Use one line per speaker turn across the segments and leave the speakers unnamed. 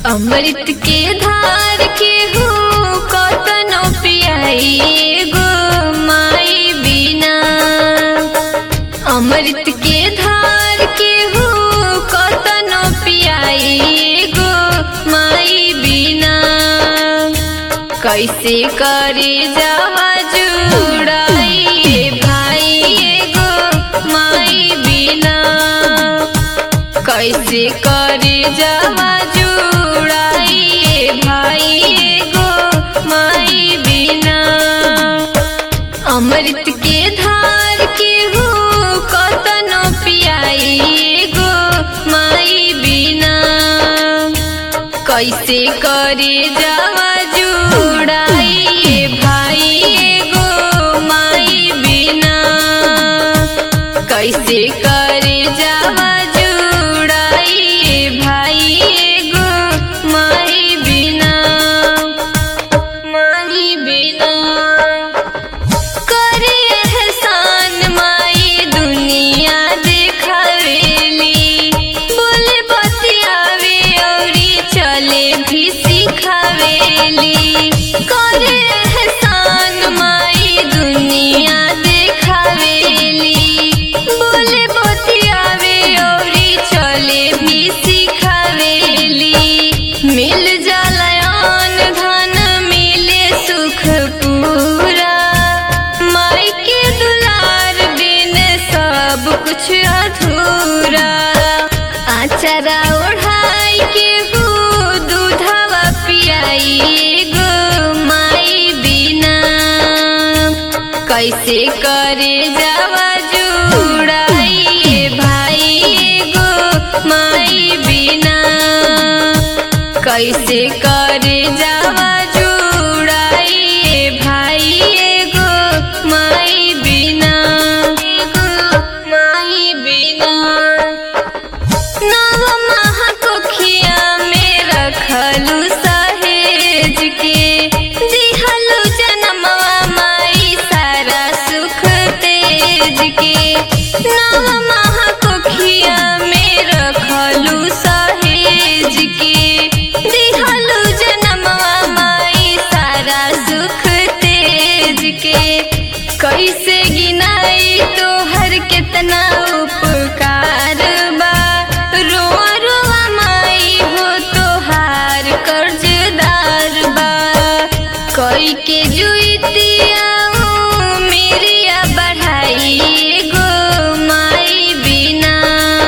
अमृत के धार के हो कतनो पियाई गो माई बिना। अमृत के धार के हो कतनो पियाई गो माई बिना। कैसे करे जावा जुड़ाई भाई गो माई बिना। कैसे करे जावा भाई गो माई बिना। अमृत के धार के हो कतनो पियाई गो माई बिना। कैसे करे जावा जुड़ाई भाई गो माई बिना। कैसे करे जावा जुड़ाई भाई गो माई बिना। माई बिना करे एहसान माई दुनिया देखावेली। बोले बतियावे औरी चले भी सिखावेली। करे एहसान माई दुनिया देखावेली। बोले बतियावे औरी चले भी सिखावेली। मिल जाला अन्न धन मिले सुख पूरा। माई के दुलार बिन सब कुछ अधूरा। आचरा ओढ़ाई के हो दूधवा पियाई गो माई बिना। कैसे करे जावा जुड़ाई भाई गो माई बिना। कैसे करे जावा जुड़ाई भाई गो माई बिना। माई बिना नव महाकोखिया में रखलू सहेज के। दिहलू जनमवा माई सारा सुख तेज के। नव महाकोखिया में रखलू सहेज के। दिहलू जनमवा माई सारा सुख तेज के। कैसे गिनाई तोहर कितना उपकार बा। रोआ रोआ माई हो तोहार कर्जदार बा। कोई के जुइतिया मेरिया बढ़ाई गो माई बिना।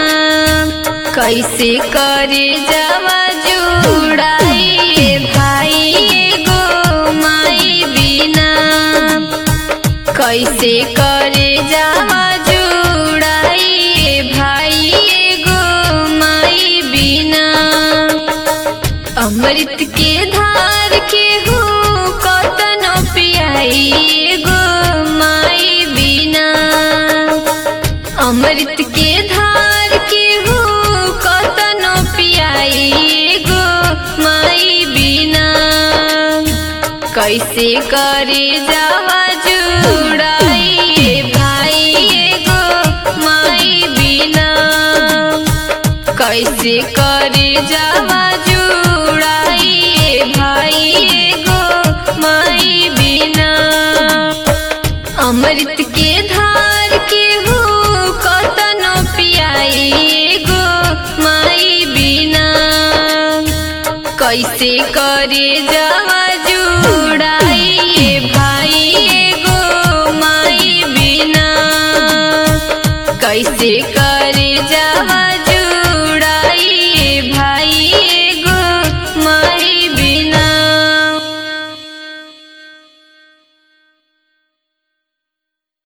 कैसे करे जावा जुड़ाई भाई गो माई बिना। कैसे करे जावा जुड़ाई भाई गो माई बिना। अमृत के धार के हो कतनो पियाई गो माई बिना। अमृत के धार के हो कतनो पियाई गो माई बिना। कैसे करे जावा जुड़ाई भाई गो माई बिना। कैसे करे जावा जुड़ाई भाई गो माई बिना। अमृत के धार के हो कतनो पियाई गो माई बिना। कैसे करे जावा जुड़ाई भाई गो माई बिना। कैसे करे जावा